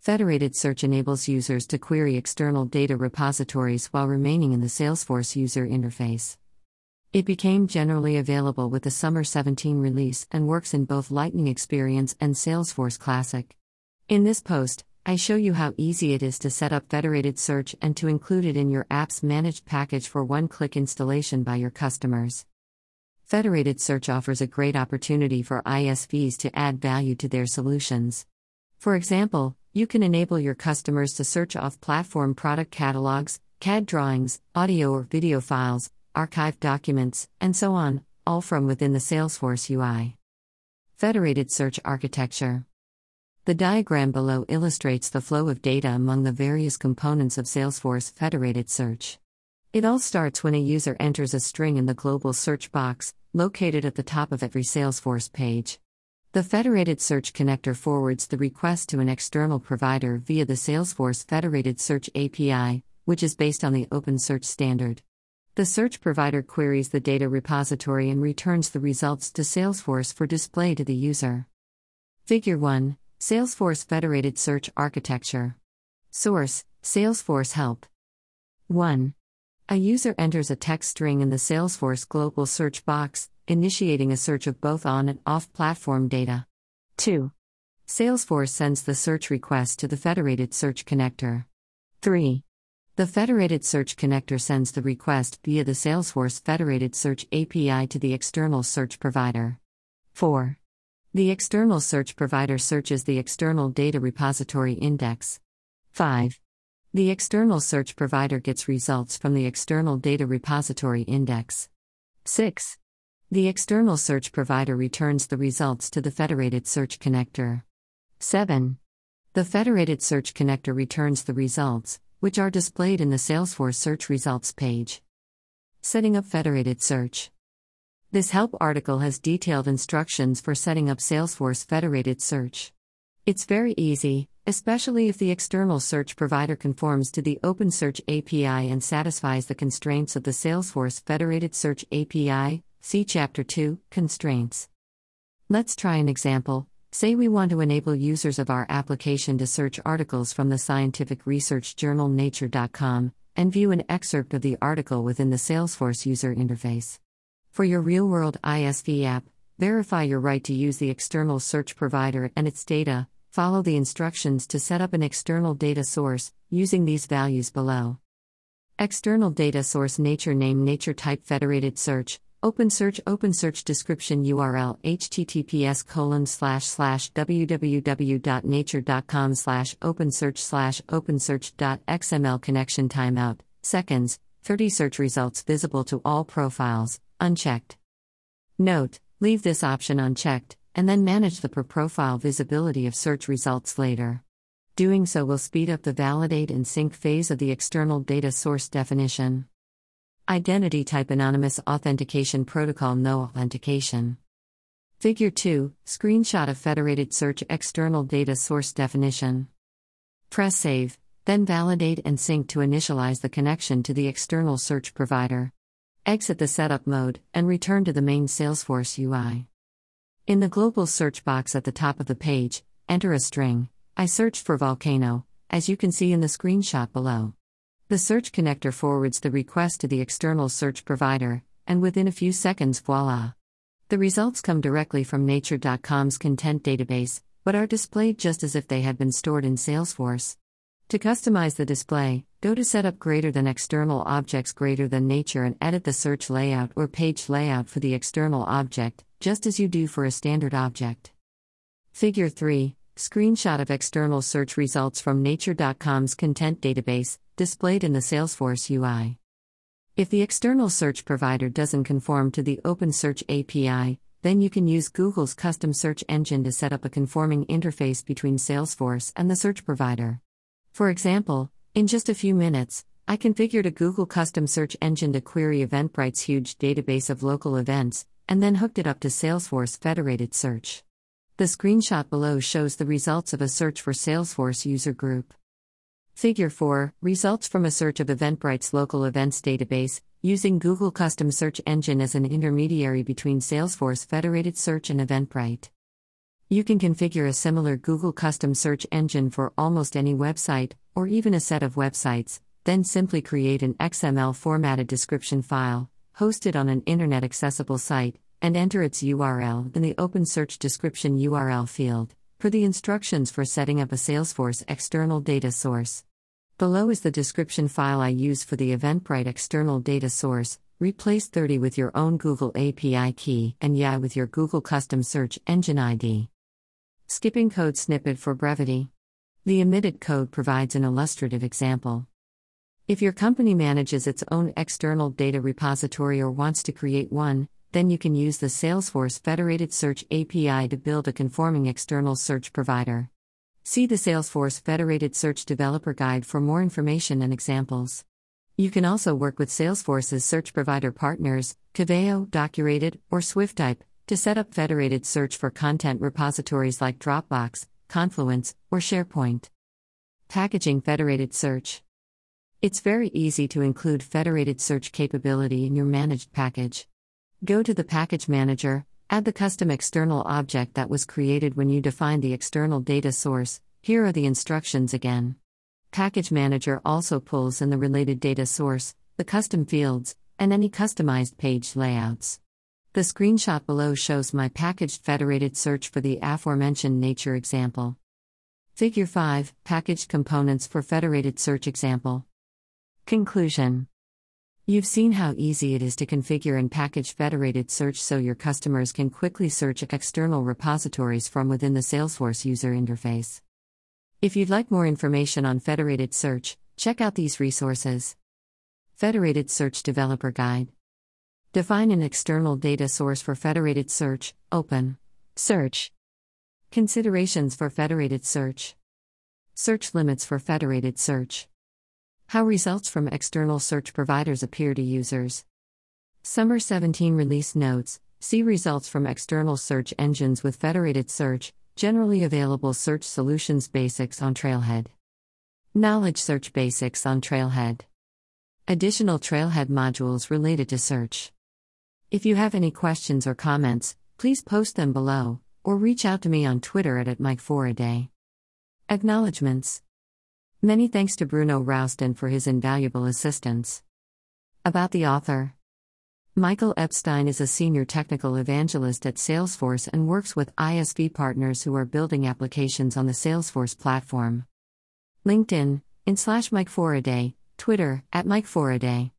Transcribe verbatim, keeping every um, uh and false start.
Federated Search enables users to query external data repositories while remaining in the Salesforce user interface. It became generally available with the Summer seventeen release and works in both Lightning Experience and Salesforce Classic. In this post, I show you how easy it is to set up Federated Search and to include it in your app's managed package for one-click installation by your customers. Federated Search offers a great opportunity for I S Vs to add value to their solutions. For example, you can enable your customers to search off-platform product catalogs, C A D drawings, audio or video files, archived documents, and so on, all from within the Salesforce U I. Federated Search Architecture. The diagram below illustrates the flow of data among the various components of Salesforce Federated Search. It all starts when a user enters a string in the global search box, located at the top of every Salesforce page. The Federated Search connector forwards the request to an external provider via the Salesforce Federated Search A P I, which is based on the OpenSearch standard. The search provider queries the data repository and returns the results to Salesforce for display to the user. Figure one. Salesforce Federated Search Architecture. Source: Salesforce Help. one. A user enters a text string in the Salesforce Global Search box, initiating a search of both on and off-platform data. two. Salesforce sends the search request to the Federated Search connector. three. The Federated Search connector sends the request via the Salesforce Federated Search A P I to the external search provider. four. The external search provider searches the external data repository index. five. The external search provider gets results from the external data repository index. six. The external search provider returns the results to the Federated Search connector. seven. The Federated Search connector returns the results, which are displayed in the Salesforce Search Results page. Setting up Federated Search. This help article has detailed instructions for setting up Salesforce Federated Search. It's very easy, especially if the external search provider conforms to the OpenSearch A P I and satisfies the constraints of the Salesforce Federated Search A P I. See Chapter two, Constraints. Let's try an example. Say we want to enable users of our application to search articles from the scientific research journal nature dot com and view an excerpt of the article within the Salesforce user interface. For your real-world I S V app, verify your right to use the external search provider and its data. Follow the instructions to set up an external data source, using these values below. External data source: nature name, nature type, Federated Search, OpenSearch, OpenSearch description, U R L, https colon slash slash www.nature.com slash OpenSearch slash OpenSearch.xml connection timeout, seconds, thirty search results visible to all profiles, unchecked. Note, leave this option unchecked, and then manage the per profile visibility of search results later. Doing so will speed up the validate and sync phase of the external data source definition. Identity type: anonymous authentication protocol, no authentication. Figure two, screenshot of Federated Search external data source definition. Press save, then validate and sync to initialize the connection to the external search provider. Exit the setup mode and return to the main Salesforce U I. In the global search box at the top of the page, enter a string. I searched for volcano, as you can see in the screenshot below. The search connector forwards the request to the external search provider, and within a few seconds, voila! The results come directly from nature dot com's content database, but are displayed just as if they had been stored in Salesforce. To customize the display, go to Setup greater than External Objects greater than Nature and edit the search layout or page layout for the external object, just as you do for a standard object. Figure three, screenshot of external search results from nature dot com's content database, displayed in the Salesforce U I. If the external search provider doesn't conform to the OpenSearch A P I, then you can use Google's custom search engine to set up a conforming interface between Salesforce and the search provider. For example, in just a few minutes, I configured a Google custom search engine to query Eventbrite's huge database of local events, and then hooked it up to Salesforce Federated Search. The screenshot below shows the results of a search for Salesforce user group. Figure four, results from a search of Eventbrite's local events database, using Google Custom Search Engine as an intermediary between Salesforce Federated Search and Eventbrite. You can configure a similar Google custom search engine for almost any website, or even a set of websites, then simply create an X M L formatted description file, host it on an internet accessible site, and enter its U R L in the Open Search Description U R L field, per the instructions for setting up a Salesforce external data source. Below is the description file I use for the Eventbrite external data source. Replace thirty with your own Google A P I key and Y A with your Google custom search engine I D. Skipping code snippet for brevity. The omitted code provides an illustrative example. If your company manages its own external data repository or wants to create one, then you can use the Salesforce Federated Search A P I to build a conforming external search provider. See the Salesforce Federated Search Developer Guide for more information and examples. You can also work with Salesforce's search provider partners, Coveo, Docurated, or SwiftType, to set up federated search for content repositories like Dropbox, Confluence, or SharePoint. Packaging federated search. It's very easy to include federated search capability in your managed package. Go to the Package Manager, add the custom external object that was created when you defined the external data source. Here are the instructions again. Package Manager also pulls in the related data source, the custom fields, and any customized page layouts. The screenshot below shows my packaged federated search for the aforementioned nature example. Figure five, Packaged Components for Federated Search Example. Conclusion. You've seen how easy it is to configure and package federated search so your customers can quickly search external repositories from within the Salesforce user interface. If you'd like more information on federated search, check out these resources. Federated Search Developer Guide. Define an external data source for federated search, Open Search. Considerations for federated search. Search limits for federated search. How results from external search providers appear to users. Summer seventeen release notes. See results from external search engines with federated search, generally available search solutions basics on Trailhead. Knowledge search basics on Trailhead. Additional Trailhead modules related to search. If you have any questions or comments, please post them below, or reach out to me on Twitter at, at Mike four a day. Acknowledgements. Many thanks to Bruno Rouston for his invaluable assistance. About the author. Michael Epstein is a senior technical evangelist at Salesforce and works with I S V partners who are building applications on the Salesforce platform. LinkedIn, in slash Mike four a day, Twitter, at Mike four a day.